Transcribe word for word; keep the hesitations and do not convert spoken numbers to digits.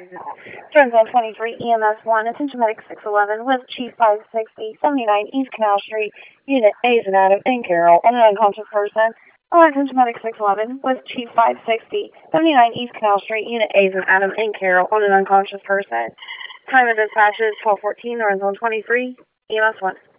Turn zone twenty-three, E M S one, attention medic six eleven with Chief five sixty, seventy-nine East Canal Street, Unit A's and Adam and Carol, on an unconscious person. Oh, attention medic six eleven with Chief five sixty, seventy-nine East Canal Street, Unit A's and Adam and Carol, on an unconscious person. Time of dispatch is twelve fourteen, or in zone twenty-three, E M S one.